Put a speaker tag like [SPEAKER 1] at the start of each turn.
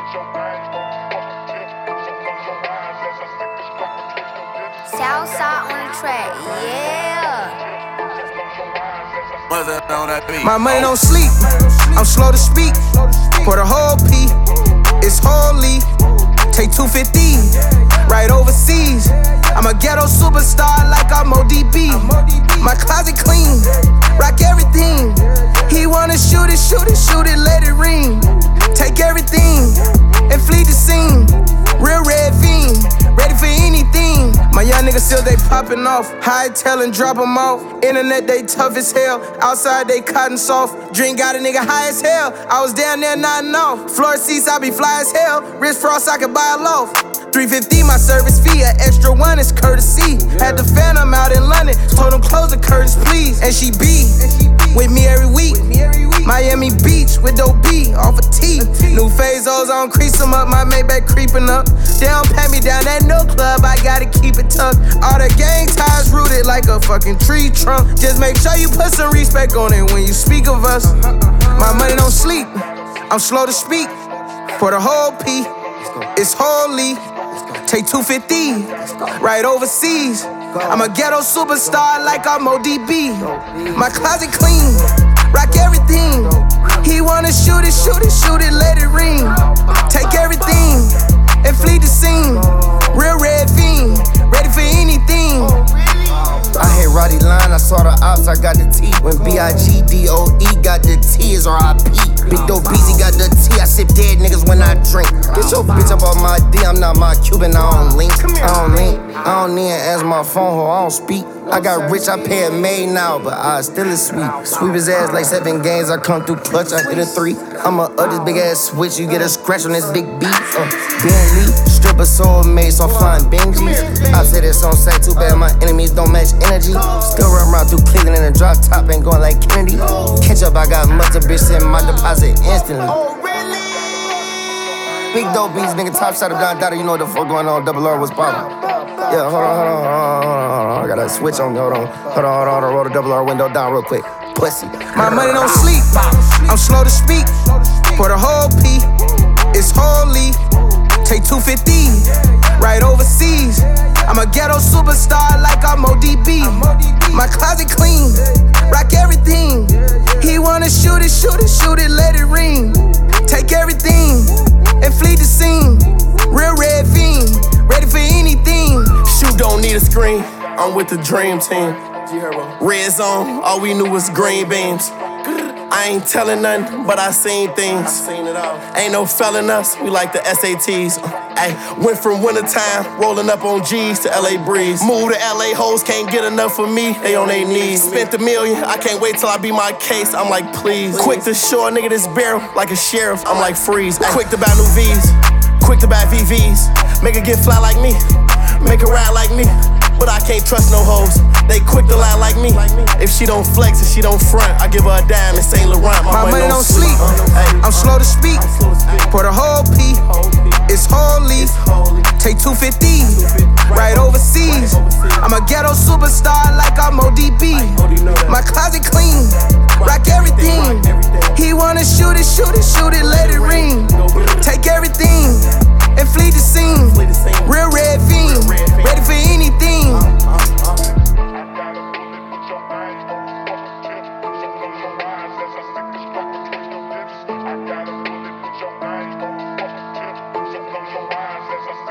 [SPEAKER 1] Southside on the track, yeah.
[SPEAKER 2] My money don't sleep, I'm slow to speak. For the whole P, it's holy. Take 250, right overseas. I'm a ghetto superstar like I'm ODB. My closet clean, rock everything. He wanna shoot it, let it ring. Take everything and flee the scene. Real red fiend, ready for anything. My young niggas still they popping off. High tail and drop them off. Internet they tough as hell. Outside they cotton soft. Drink got a nigga high as hell. I was down there nodding off. Floor seats I be fly as hell. Wrist frost I could buy a loaf. 350 my service fee, an extra one is courtesy. Had the Phantom out in London, told him close the curtains please. And she be with me every week. Miami Beach with dope B off a T. New Fazos, I don't crease them up, my Maybach creeping up. They don't pat me down at no club, I gotta keep it tucked. All the gang ties rooted like a fucking tree trunk. Just make sure you put some respect on it when you speak of us. My money don't sleep, I'm slow to speak. For the whole P, it's holy. Take 250, right overseas. I'm a ghetto superstar like I'm ODB. My closet clean, rock everything. He wanna shoot it, let it ring. Take everything and flee the scene. Real red fiend, ready for anything.
[SPEAKER 3] I hit Roddy Line, I saw the ops, I got the T. When B-I-G-D-O-E got the T, is R-I-P. Big Dope Beezy got the T, I sip dead niggas when I drink. Get your bitch up on my D, I'm not my Cuban, I don't link. I don't need to answer my phone, ho, I don't speak. I got rich, I pay a maid now, but I still is sweet. Sweep his ass like 7 games, I come through clutch, I hit a 3. I'ma up this big ass switch, you get a scratch on this big beat. Bentley, stripper soulmate, so I'm flying Benjis. I said this on set, too bad my enemies don't match energy. Still run around through Cleveland in a drop top, ain't going like Kennedy. Catch up, I got mustard, bitch, send my deposit instantly. Big dope beats, nigga, top shot of Don Dada, you know what the fuck going on, Double R was poppin'. Yeah, hold on. I gotta switch on, hold on, roll the Double R window down real quick. Pussy.
[SPEAKER 2] My money don't sleep, I'm slow to speak. For the whole P, it's holy. Take 250, right overseas. I'm a ghetto superstar like I'm ODB. My closet clean, rock everything. He wanna shoot it, let it ring. Take everything and flee the scene. Real red fiend, ready for anything.
[SPEAKER 4] Shoot don't need a screen, I'm with the dream team. Red zone, all we knew was green beans. I ain't telling nothing, but I seen things. Ain't no felling us, we like the SATs. Ay, went from wintertime, rolling up on G's to LA Breeze. Moved to LA, hoes can't get enough of me, they on their knees. Spent $1 million, I can't wait till I be my case, I'm like please. Quick to show a nigga this barrel, like a sheriff, I'm like freeze. Quick to buy new V's, quick to buy VVs. Make her get fly like me, make her ride like me. But I can't trust no hoes, they quick to lie like me. If she don't flex, if she don't front, I give her a dime in St. Laurent.
[SPEAKER 2] My money don't sleep, I'm slow to speak. For the whole P, it's holy. Take 250, right overseas. I'm a ghetto superstar like I'm ODB. My closet clean, rock everything. He wanna shoot it, let it ring. Take everything and flee the scene. Real red fiend, ready for anything.
[SPEAKER 5] I gotta